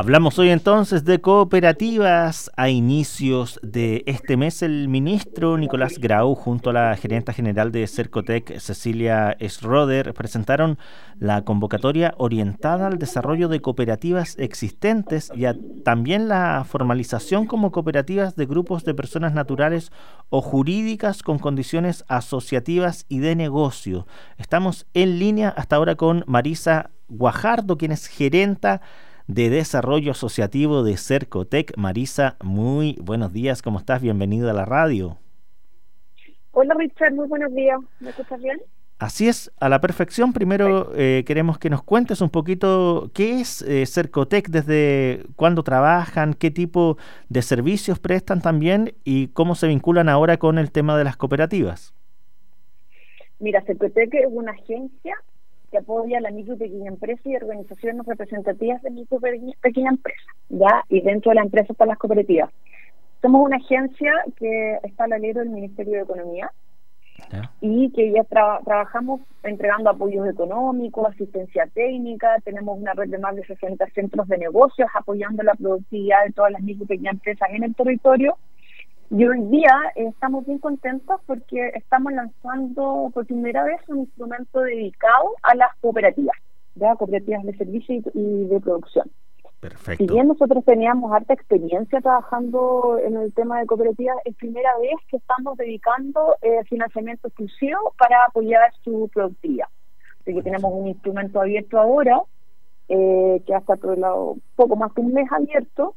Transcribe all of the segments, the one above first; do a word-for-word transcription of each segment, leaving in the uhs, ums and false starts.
Hablamos hoy entonces de cooperativas. A inicios de este mes, el ministro Nicolás Grau, junto a la gerenta general de Cercotec, Cecilia Schroeder, presentaron la convocatoria orientada al desarrollo de cooperativas existentes y a también la formalización como cooperativas de grupos de personas naturales o jurídicas con condiciones asociativas y de negocio. Estamos en línea hasta ahora con Marisa Guajardo, quien es gerenta de Desarrollo Asociativo de Cercotec. Marisa, muy buenos días, ¿cómo estás? Bienvenida a la radio. Hola Richard, muy buenos días, ¿me escuchas bien? Así es, a la perfección. Primero eh, queremos que nos cuentes un poquito qué es eh, Cercotec, desde cuándo trabajan, qué tipo de servicios prestan también y cómo se vinculan ahora con el tema de las cooperativas. Mira, Cercotec es una agencia que apoya a la micro y pequeña empresa y organizaciones representativas de micro y pequeña empresa, ¿ya? Y dentro de la empresa están las cooperativas. Somos una agencia que está al alero del Ministerio de Economía, ¿ya? Y que ya tra- trabajamos entregando apoyos económicos, asistencia técnica, tenemos una red de más de sesenta centros de negocios apoyando la productividad de todas las micro y pequeñas empresas en el territorio. Y hoy día eh, estamos bien contentos porque estamos lanzando por primera vez un instrumento dedicado a las cooperativas, ¿ya? Cooperativas de servicio y, y de producción. Perfecto. Si bien nosotros teníamos harta experiencia trabajando en el tema de cooperativas, es primera vez que estamos dedicando eh, financiamiento exclusivo para apoyar su productividad. Así que tenemos un instrumento abierto ahora, eh, que hasta por el lado, poco más de un mes abierto,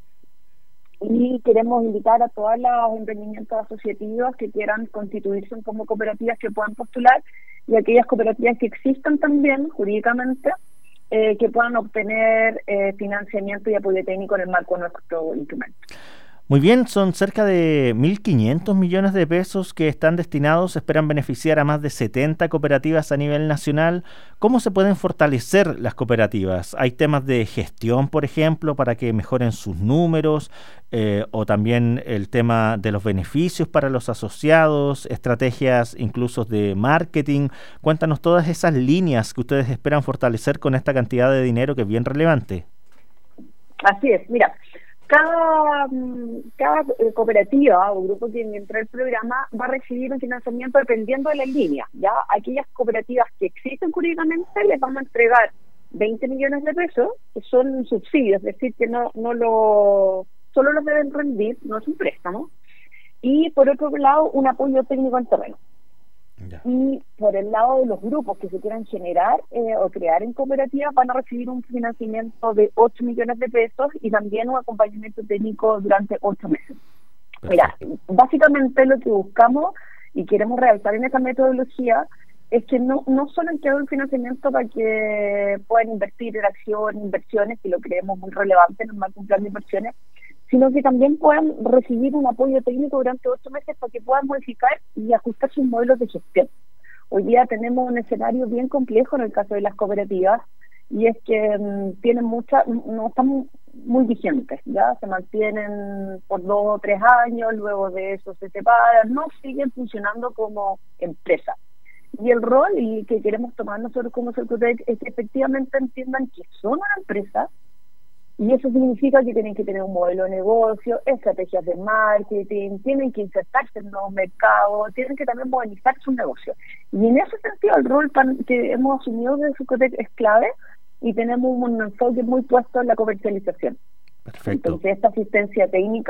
y queremos invitar a todos los emprendimientos asociativos que quieran constituirse como cooperativas que puedan postular y aquellas cooperativas que existan también jurídicamente eh, que puedan obtener eh, financiamiento y apoyo técnico en el marco de nuestro instrumento. Muy bien, son cerca de mil quinientos millones de pesos que están destinados, esperan beneficiar a más de setenta cooperativas a nivel nacional. ¿Cómo se pueden fortalecer las cooperativas? ¿Hay temas de gestión, por ejemplo, para que mejoren sus números? Eh, o también el tema de los beneficios para los asociados, estrategias incluso de marketing. Cuéntanos todas esas líneas que ustedes esperan fortalecer con esta cantidad de dinero que es bien relevante. Así es, mira. Cada, cada cooperativa o grupo que entra al programa va a recibir un financiamiento dependiendo de la línea, ¿ya? Aquellas cooperativas que existen jurídicamente les vamos a entregar veinte millones de pesos, que son subsidios, es decir, que no no lo solo los deben rendir, no es un préstamo, y por otro lado un apoyo técnico en terreno. Ya. Y por el lado de los grupos que se quieran generar eh, o crear en cooperativas van a recibir un financiamiento de ocho millones de pesos y también un acompañamiento técnico durante ocho meses. Perfecto. Mira, básicamente lo que buscamos y queremos realzar en esta metodología es que no no solo han quedado un financiamiento para que puedan invertir en acciones, inversiones, que lo creemos muy relevante en el marco de un plan de inversiones, sino que también puedan recibir un apoyo técnico durante ocho meses para que puedan modificar y ajustar sus modelos de gestión. Hoy día tenemos un escenario bien complejo en el caso de las cooperativas, y es que um, tienen muchas, no están muy vigentes, ya se mantienen por dos o tres años, luego de eso se separan, no siguen funcionando como empresa. Y el rol y que queremos tomar nosotros como Cercotec es que efectivamente entiendan que son una empresa. Y eso significa que tienen que tener un modelo de negocio, estrategias de marketing, tienen que insertarse en nuevos mercados, tienen que también modernizar sus negocios. Y en ese sentido el rol que hemos asumido de Cercotec es clave y tenemos un enfoque muy puesto en la comercialización. Perfecto. Entonces esta asistencia técnica,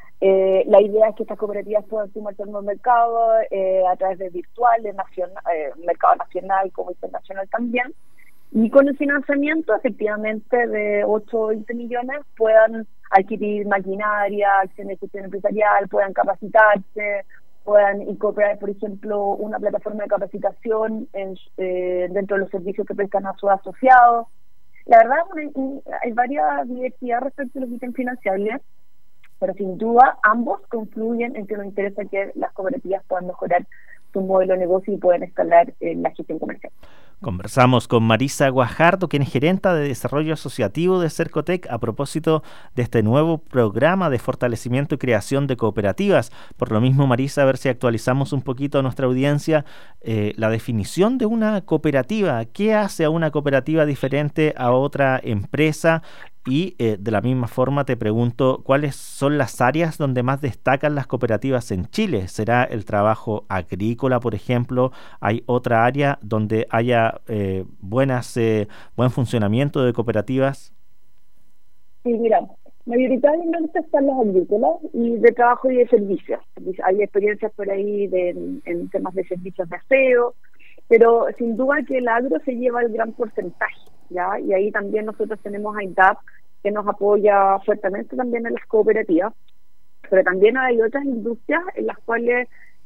eh, la idea es que estas cooperativas puedan sumarse a nuevos mercados eh, a través de virtuales, nacional, eh, mercado nacional como internacional también. Y con el financiamiento, efectivamente, de ocho o veinte millones, puedan adquirir maquinaria, acciones de gestión empresarial, puedan capacitarse, puedan incorporar, por ejemplo, una plataforma de capacitación en, eh, dentro de los servicios que prestan a sus asociados. La verdad, hay varias diversidades respecto a los ítems financiables, pero sin duda ambos confluyen en que nos interesa que las cooperativas puedan mejorar su modelo de negocio y puedan escalar en la gestión comercial. Conversamos con Marisa Guajardo, quien es gerenta de Desarrollo Asociativo de Cercotec, a propósito de este nuevo programa de fortalecimiento y creación de cooperativas. Por lo mismo, Marisa, a ver si actualizamos un poquito a nuestra audiencia eh, la definición de una cooperativa. ¿Qué hace a una cooperativa diferente a otra empresa? Y eh, de la misma forma te pregunto, ¿cuáles son las áreas donde más destacan las cooperativas en Chile? ¿Será el trabajo agrícola, por ejemplo? ¿Hay otra área donde haya eh, buenas, eh, buen funcionamiento de cooperativas? Sí, mira, mayoritariamente están las agrícolas y de trabajo y de servicios. Hay experiencias por ahí de, en, en temas de servicios de aseo, pero sin duda que el agro se lleva el gran porcentaje, ¿ya? Y ahí también nosotros tenemos a I N D A P, que nos apoya fuertemente también en las cooperativas, pero también hay otras industrias en las cuales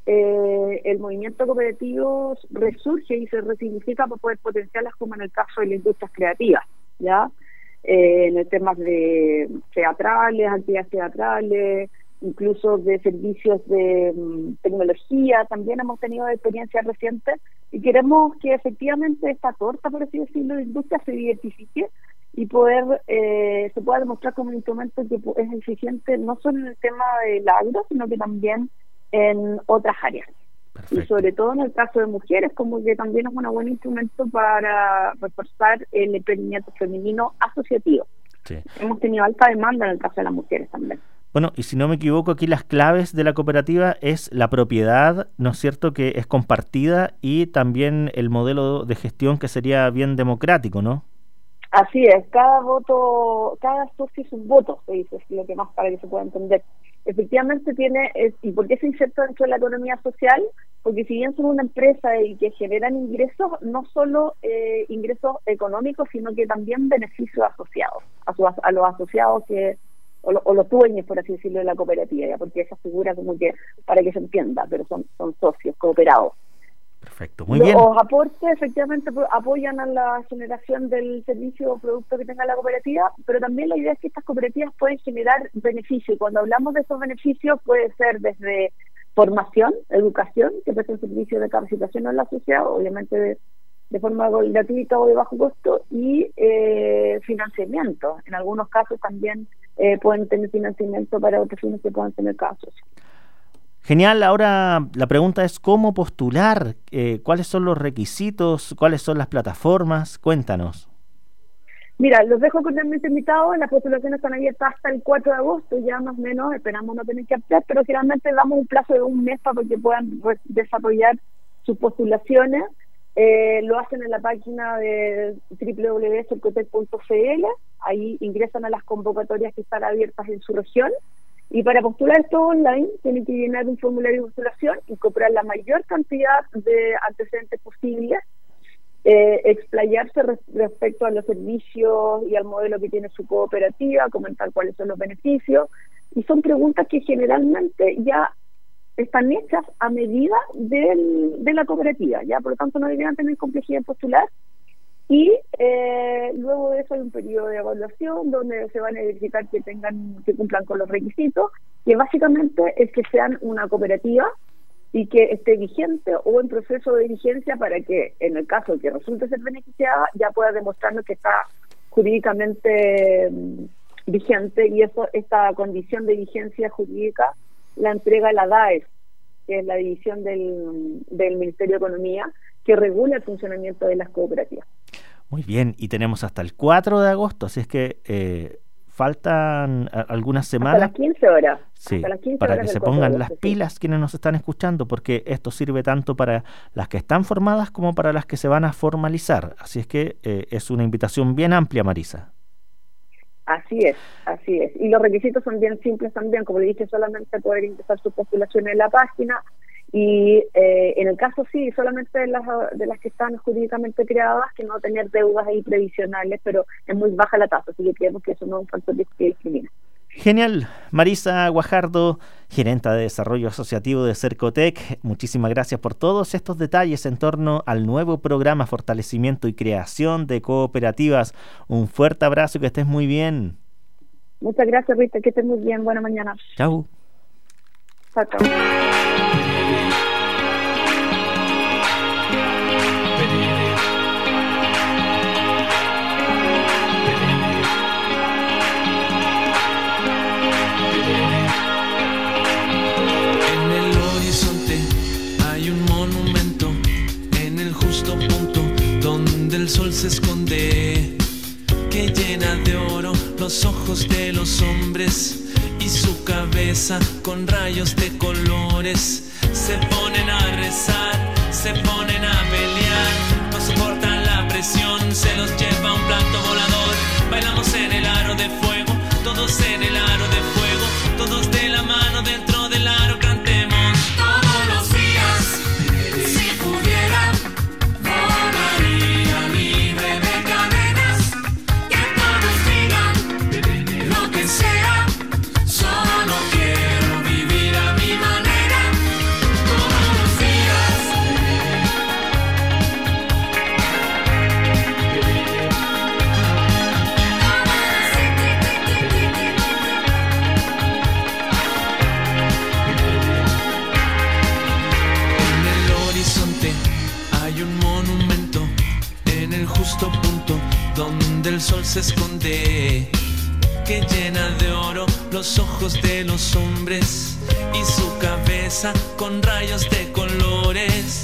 eh, el movimiento cooperativo resurge y se resignifica para poder potenciarlas, como en el caso de las industrias creativas, ¿ya? Eh, en el temas de teatrales, actividades teatrales, incluso de servicios de um, tecnología, también hemos tenido experiencias recientes y queremos que efectivamente esta torta, por así decirlo, de industria se diversifique y poder eh, se pueda demostrar como un instrumento que es eficiente no solo en el tema del agro, sino que también en otras áreas. Perfecto. Y sobre todo en el caso de mujeres, como que también es un buen instrumento para reforzar el emprendimiento femenino asociativo. Sí. Hemos tenido alta demanda en el caso de las mujeres también. Bueno, y si no me equivoco, aquí las claves de la cooperativa es la propiedad, ¿no es cierto?, que es compartida, y también el modelo de gestión, que sería bien democrático, ¿no? Así es, cada voto, cada socio es un voto, se dice, es lo que más para que se pueda entender. Efectivamente tiene, es, ¿y por qué se inserta dentro de la economía social? Porque si bien son una empresa y que generan ingresos, no solo eh, ingresos económicos, sino que también beneficios asociados, a, su, a los asociados que o, lo, o los dueños, por así decirlo, de la cooperativa, ¿ya? Porque esa figura como que, para que se entienda, pero son, son socios cooperados. Perfecto, muy bien. Los aportes efectivamente apoyan a la generación del servicio o producto que tenga la cooperativa, pero también la idea es que estas cooperativas pueden generar beneficios. Cuando hablamos de esos beneficios puede ser desde formación, educación, que presta un servicio de capacitación a la sociedad, obviamente de, de forma gratuita o de bajo costo, y eh, financiamiento. En algunos casos también eh, pueden tener financiamiento para otros fines que puedan tener cada socio. Genial. Ahora la pregunta es cómo postular, eh, cuáles son los requisitos, cuáles son las plataformas. Cuéntanos. Mira, los dejo cordialmente invitados. Las postulaciones están abiertas hasta el cuatro de agosto, ya más o menos, esperamos no tener que ampliar, pero generalmente damos un plazo de un mes para que puedan desarrollar sus postulaciones. Eh, lo hacen en la página de doble u doble u doble u punto cercotec punto c l, ahí ingresan a las convocatorias que están abiertas en su región. Y para postular todo online, tienen que llenar un formulario de postulación, incorporar la mayor cantidad de antecedentes posibles, eh, explayarse res- respecto a los servicios y al modelo que tiene su cooperativa, comentar cuáles son los beneficios. Y son preguntas que generalmente ya están hechas a medida del, de la cooperativa, ya por lo tanto no deberían tener complejidad en postular. Y eh, luego de eso hay un periodo de evaluación donde se van a verificar que tengan, que cumplan con los requisitos, que básicamente es que sean una cooperativa y que esté vigente o en proceso de vigencia, para que en el caso de que resulte ser beneficiada ya pueda demostrarnos que está jurídicamente um, vigente, y eso, esta condición de vigencia jurídica la entrega la D A E S, que es la división del, del Ministerio de Economía, que regula el funcionamiento de las cooperativas. Muy bien, y tenemos hasta el cuatro de agosto, así es que eh, faltan a, algunas semanas. Hasta las quince horas. Sí, hasta las quince para horas que se cuatro de pongan agosto, las pilas, sí, quienes nos están escuchando, porque esto sirve tanto para las que están formadas como para las que se van a formalizar. Así es que eh, es una invitación bien amplia, Marisa. Así es, así es. Y los requisitos son bien simples también, como le dije, solamente poder ingresar su postulación en la página. Y eh, en el caso sí, solamente de las, de las que están jurídicamente creadas, que no tener deudas ahí previsionales, pero es muy baja la tasa, así que creemos que eso no es un factor que discrimina. Genial. Marisa Guajardo, gerenta de desarrollo asociativo de Cercotec, muchísimas gracias por todos estos detalles en torno al nuevo programa Fortalecimiento y Creación de Cooperativas. Un fuerte abrazo y que estés muy bien. Muchas gracias, Rita, que estés muy bien. Buena mañana. Chau. Chao, chao. El sol se esconde, que llena de oro los ojos de los hombres y su cabeza con rayos de colores. Se ponen a rezar, se ponen a pelear, no soportan la presión, se los lleva un plato volador. Bailamos en el aro de fuego, todos en el aro de fuego, todos de la mano dentro del aro cantemos. Todos los días, si pudiera, volaría libre de cadenas, que todos digan lo que sea, solo quiero vivir a mi manera, todos los días. En el horizonte hay un monumento, en el justo punto donde el sol se esconde, que llena de oro los ojos de los hombres y su cabeza con rayos de colores.